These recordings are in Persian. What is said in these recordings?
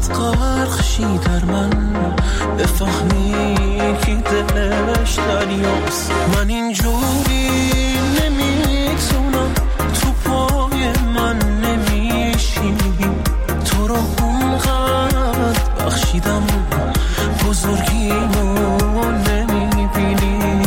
فقط غرق شی در من، بفهمی که دلش دریاست. من اینجوری نمیتونم، تو پای من نمیشی، تو رو اونقدر بخشیدم بزرگیمو نمیبینی.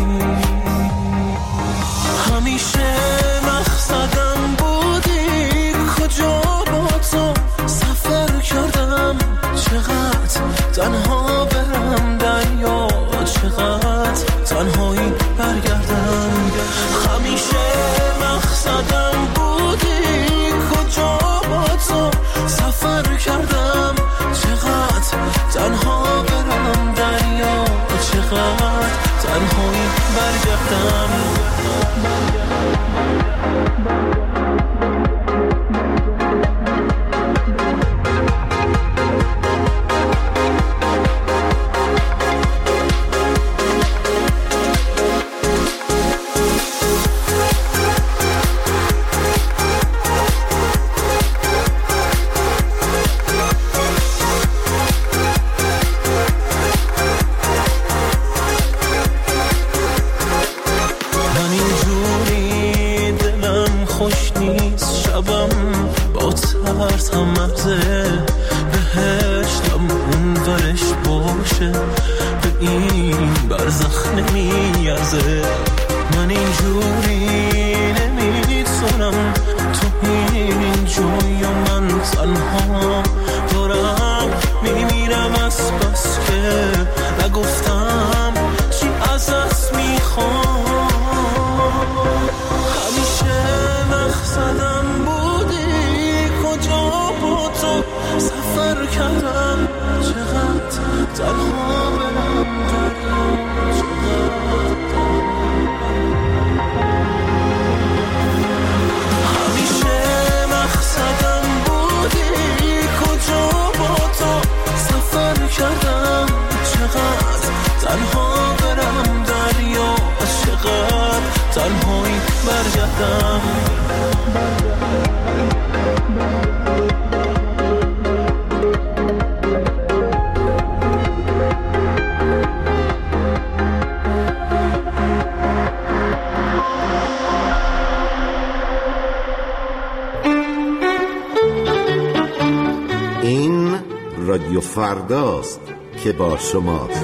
همیشه مقصدم بودی، کجا با تو سفر کردم، چقدر تنها برم دریا، چقدر تنهایی برگردم. همیشه مقصدم بودی، کجا با تو سفر کردم، چقدر تنها برم دریا، چقدر تنهایی برگردم. من اینجوری نمیتونم، تو این جوی و من تنها دارم میمیرم از بس که نگفتم چی ازت میخوام. همیشه مقصدم بودی، کجا با تو سفر کردم، چقدر تنها برم دریا، کردم، چقدر تنها برم دریا، چقدر تنهایی برگردم. این رادیو فرداست که با شماست.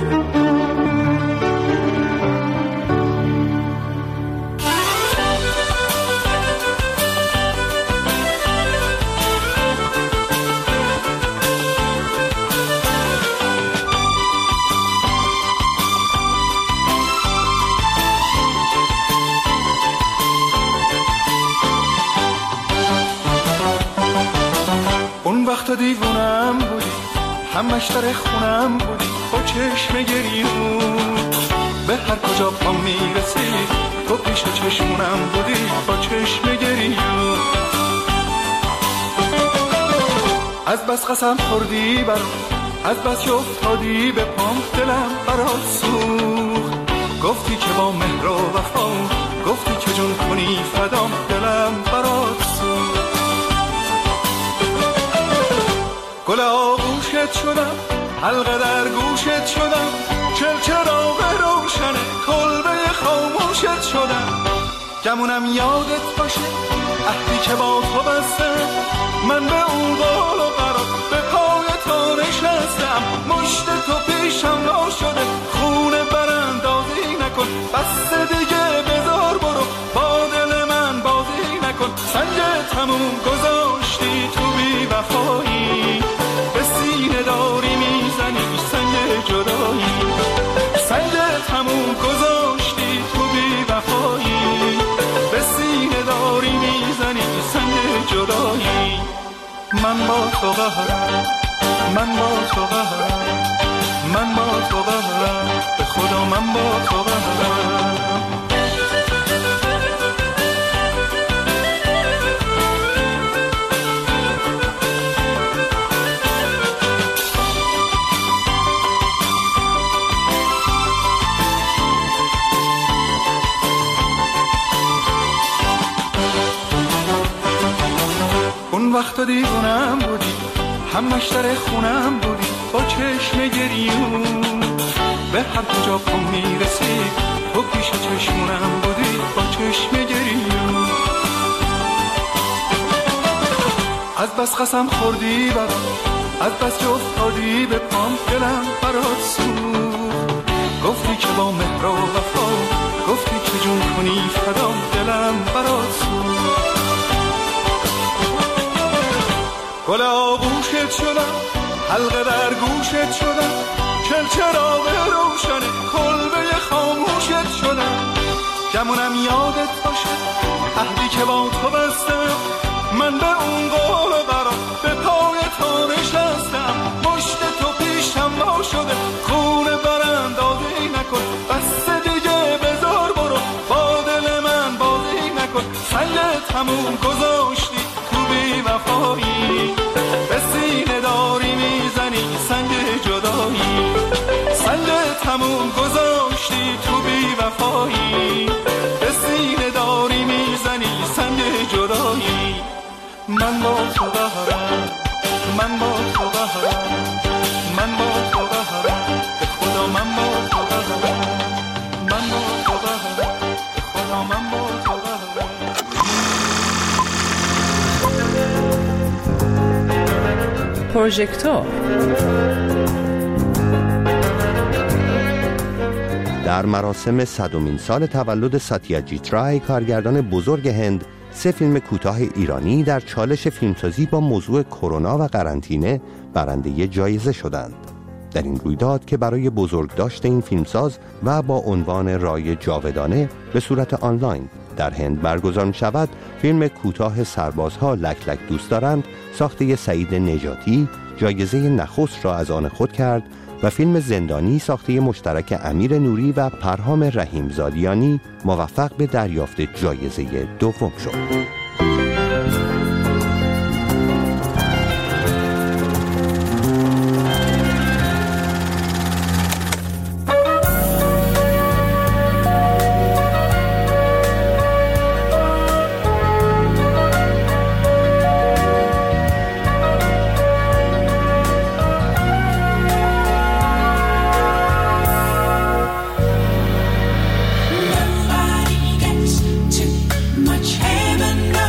اون وقت دیوونم بودی، همش در خونم بودی، با چشم گریون به هر کجا پام میرسید تو پیش چشمونم بودی، با چشم گریون. از بس قسم خوردی برام، از بس افتادی به پام، دلم برات سوخت. گفتی که با مهر و وفا، گفتی که جون کنی فدام، دلم برات سوخت. گل آغوشت شدم، حلقه در گوشت شدم، چراغ روشن کلبه خاموشت شدم. گمونم یادت باشه عهدی که با تو بستم، من به اون قول و قرار به پای تو نشستم. مشت تو پیشم لا شده، خونه براندازی نکن، بس دیگه بذار برو، با دل من بازی نکن. سنگ تموم گذاشتی تو بی وفایی، به سینه داری میزنی سنگ جدایی. سنگ تموم گذاشتی تو بی وفایی، به سینه داری میزنی سنگ جدایی. من با تو قهرم، من با تو قهرم، من با تو قهرم، به خدا من با تو قهرم. اون وقت دیوونم بودی، همش در خونم بودی با چشم گریون، به هر کجا پام میرسید تو پیش چشمونم بودی با چشم گریون. از بس قسم خوردی برام، از بس که افتادی به پام، دلم برات سوخت. گفتی که با مهر و وفا، گفتی که جون کنی فدام، دلم برات سوخت. گل آغوشت شدم، حلقه در گوشت شدم، چراغ روشن کلبه خاموشت شدم. گمونم یادت باشه عهدی که با تو بستم، من به اون قول و قرار به پای تو نشستم. مشت تو پیشم وا شده، خونه براندازی نکن، بس دیگه بذار برو، با دل من بازی نکن. سنگ تموم گذاشتی تو بی وفایی، به سینه داری میزنی سنگ جدایی. سنگ تموم گذاشتی تو بی وفایی، به سینه داری میزنی سنگ جدایی. من با تو بهرم، من با تو بهرم، من با تو بهرم، به خدا من با تو بهرم، من با تو بهرم، به خدا من با تو بهرم. پروژکتور در مراسم 100مین سال تولد ساتیاجیت رای، کارگردان بزرگ هند، 3 فیلم کوتاه ایرانی در چالش فیلمسازی با موضوع کرونا و قرنطینه برنده جایزه شدند. در این رویداد که برای بزرگداشت این فیلمساز و با عنوان رای جاودانه به صورت آنلاین در هند برگزار شود، فیلم کوتاه سربازها لک لک دوست دارند ساخته سعید نجاتی جایزه نخست را از آن خود کرد و فیلم زندانی ساخته مشترک امیر نوری و پرهام رحیمزادیانی موفق به دریافت جایزه دوم شد. Nobody gets too much heaven.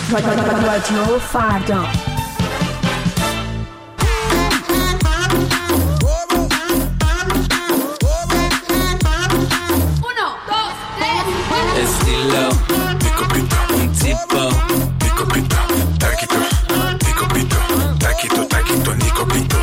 رادیو فردا. Estilo, mi copito, un tipo, mi copito, taquito, mi copito, taquito, taquito, mi copito,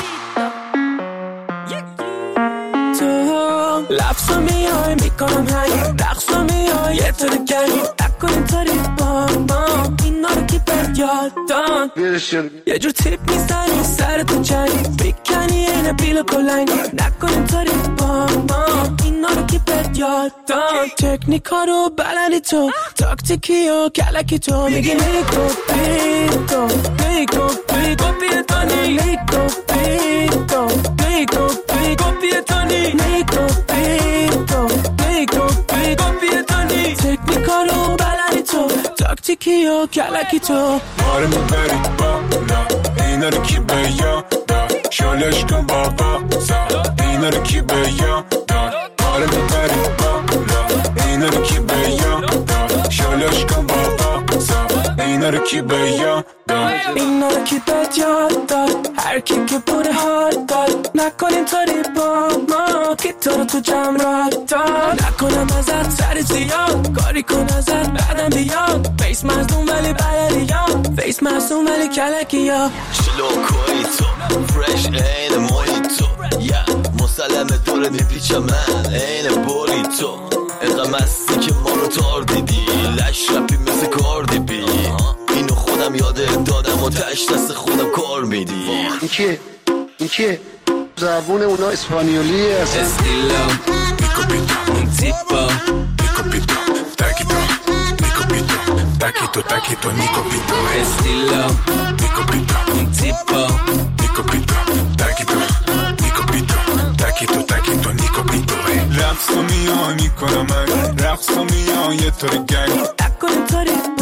تو لفظا میای میکنم هنگ رقصا میای یه طور گنی نکن اینطوری با ما اینا رو کی بر یادان یه جور تیپ میزنی سرتو جنگی بیکنی اینه بیل بلنگی نکن اینطوری با ما اینا رو کی بر یادان تکنیکا رو بلندی تو تاکتیکی و کلکی تو میگی میکو بیتو میکو بیتو بیتانی میکو بیتو میکو بیتو بیتانی میکو بیتو میکو بیتو بیتانی تکنیکا رو بلندی تو تاکتیکی و کلکی تو آره میبری بالا اینا رو کی به یادا شالش کن بابا اینا رو کی به یادا آره میبری بالا اینا رو کی به یادا شالش کن بابا اینا رو کی به یادا اینا رو کی به یادا هر کی که بوده حال داد نکن اینطوری با ما که تو رو تو جمع را داد نکنم ازت سر زیاد کاری کن ازت بعدم بیاد فیس مزدون ولی بلدیاد فیس مزدون ولی کلکی ها شلوکوی تو فرش این مویتو مسلمه دور میپیچم من این بوری تو اینقدر مستی که ما رو تار دیدی لش رپی مثل کاردی بی اینو خودم یاده دادم و تش دست خودم کار میدی این کیه؟ زبون اونا اسپانیولیه اصلا استیلو میکوپیتو اون تیپا میکوپیتو تاکیتو میکوپیتو تاکیتو تاکیتو میکوپیتو استیلو میکوپیتو اون تیپا میکوپیتو تاکیتو میکوپیتو تاکیتو تاکیتو میکوپیتو رقص میان میکنم من رقص میان یه طور گنگ نکن اینطوری